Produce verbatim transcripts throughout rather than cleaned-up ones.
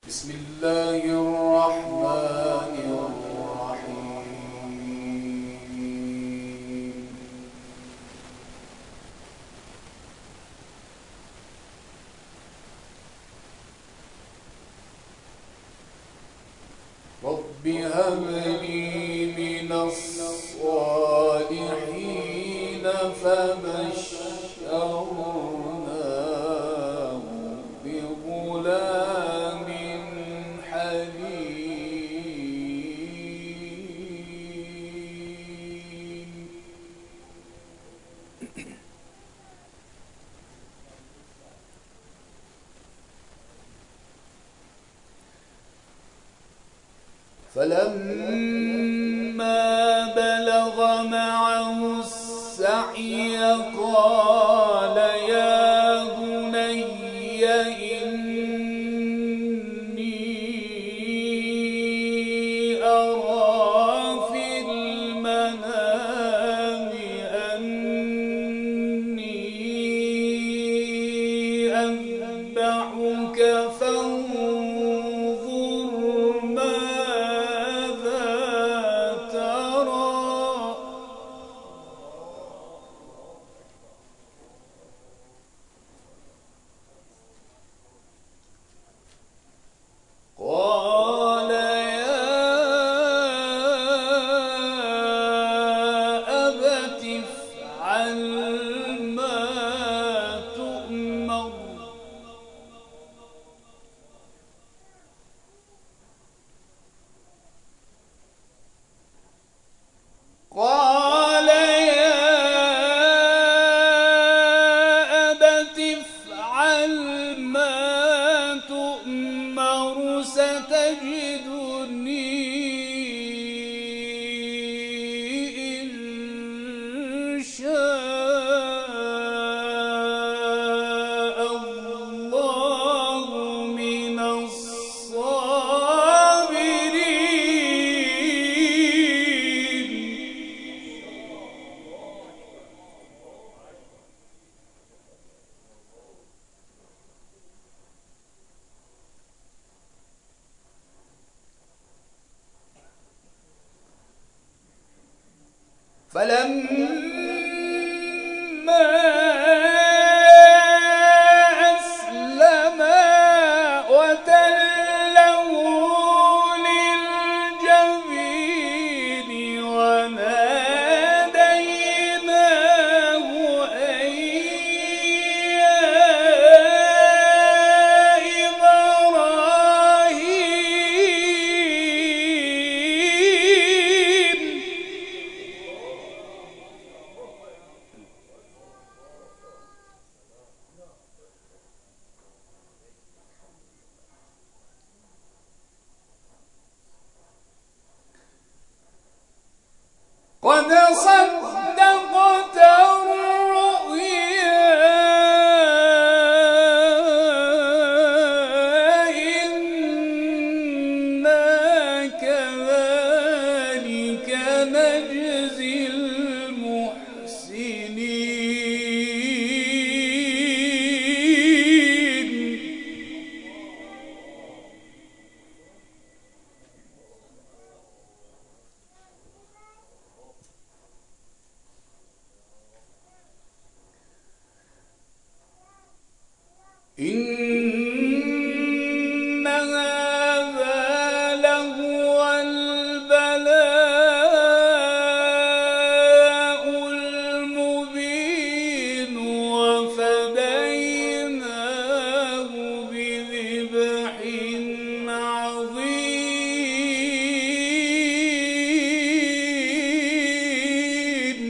بسم الله الرحمن الرحيم. رب هب لي من الصالحين فبشرناه بغلام حليم. فلما بلغ معه السعي قال يا بني إني أرى في المنام أني أذبحك فانظر ماذا ترى. قال يا أبت افعل ما تؤمر. قال يا أبت افعل ما تؤمر ستجدني إن شاء الله من الصابرين. فلما أسلما وتله للجبين وناديناه أن يا إبراهيم. قد صدقت الرؤيا إنا كذلك نجزي المحسنين. إن هذا لهو البلاء المبين وفديناه بذبح عظيم.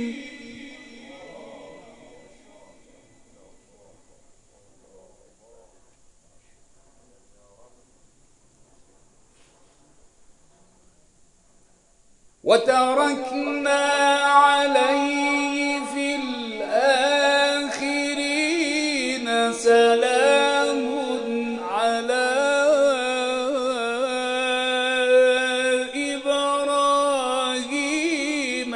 وتركنا عليه في الآخرين سلام على إبراهيم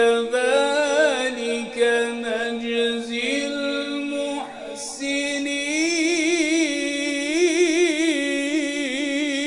كذلك نجزي المحسنين.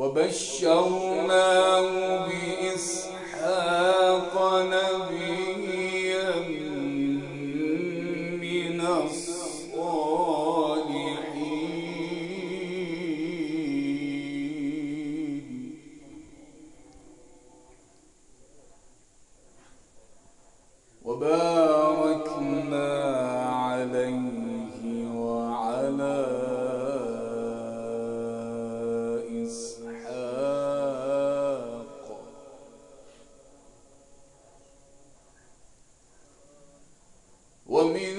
وبشرناه بإسحاق نبيا من الصالحين وباركنا عليه وعلى ومن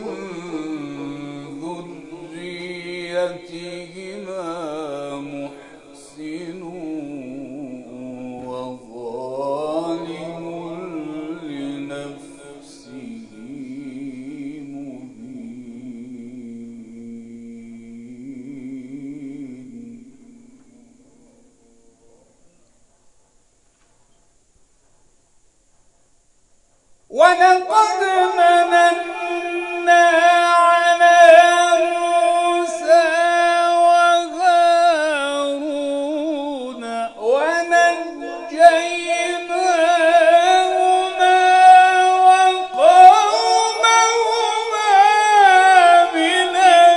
ذريتهما محسن وظالم لنفسه مبين ولقد مننا على موسى وهارون ونجيناهما وقومهما من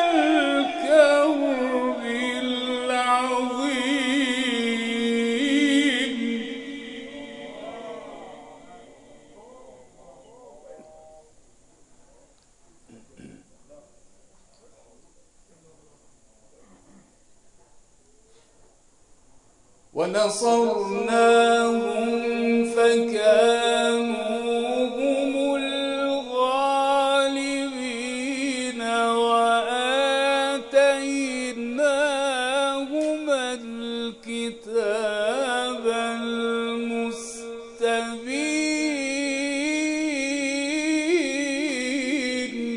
الكرب العظيم ونصرناهم فكانوا هم الغالبين وآتيناهما الكتاب المستبين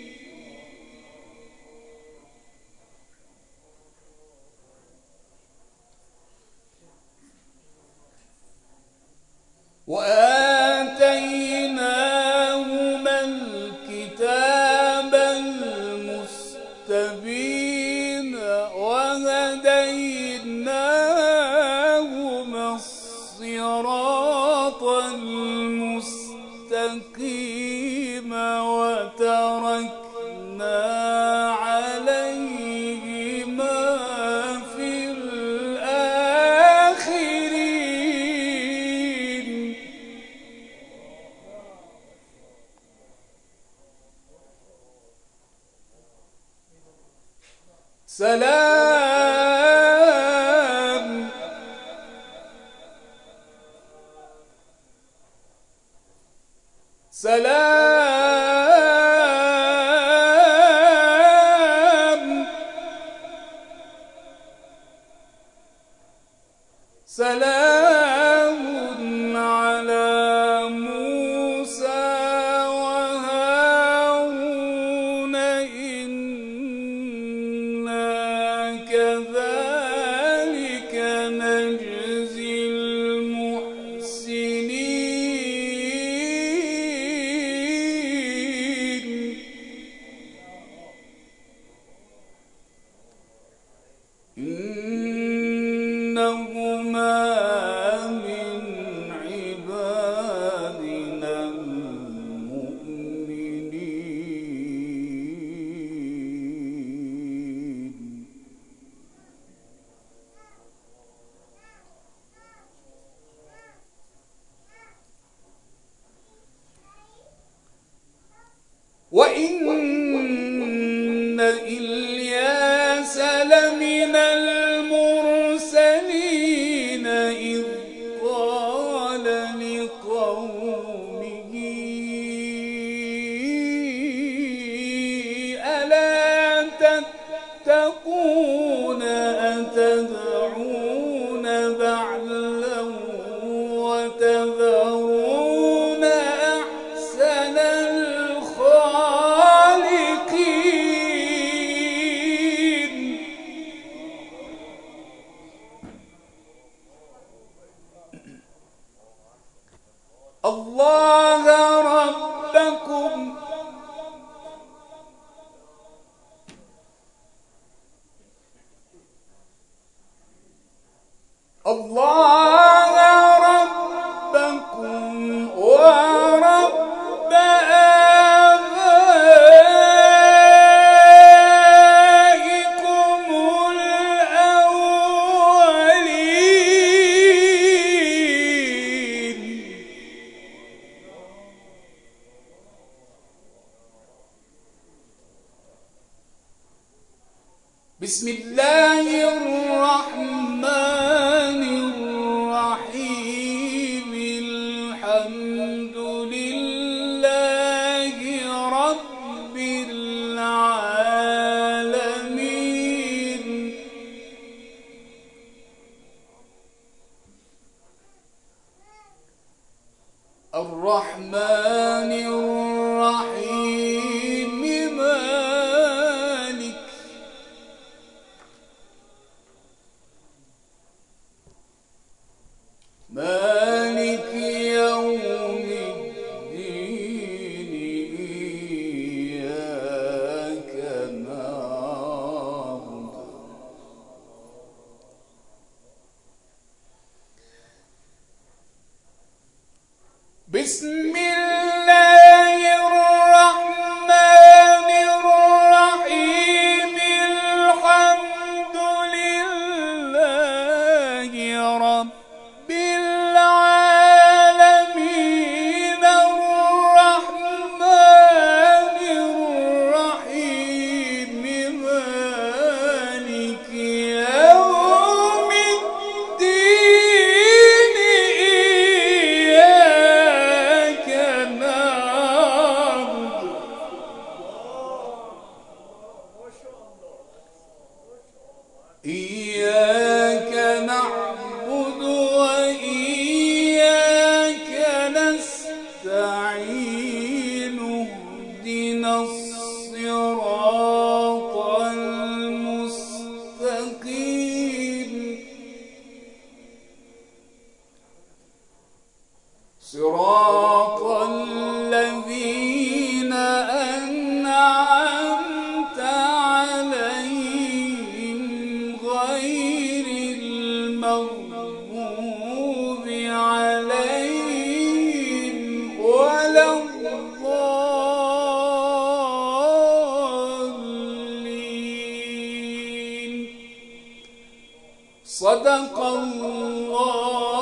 وآتيناهما الكتاب المستبين وهديناهما الصراط المستقيم وتركنا عليهما في الآخرين سلام سلام سلام على موسى وهارون إنا كذلك نجزي المحسنين إنهما من عبادنا المؤمنين وإن إلياس لمن المرسلين إذ قال لقومه ألا تتقون أتدعون بعلا وتذرون أحسن الخالقين الله ربكم بسم الله الرحمن الرحيم الحمد لله رب العالمين الرحمن الرحيم مالك مالك يوم الدين إياك نعبد بسم الله الرحمن الرحيم الحمد لله رب العالمين الرحمن الرحيم مالك يوم الدين إياك نعبد إياك نعبد وإياك نستعين اهدنا الصراط المستقيم صراط الذين أنعمت عليهم غير المغضوب عليهم ولا الضالين صدق الله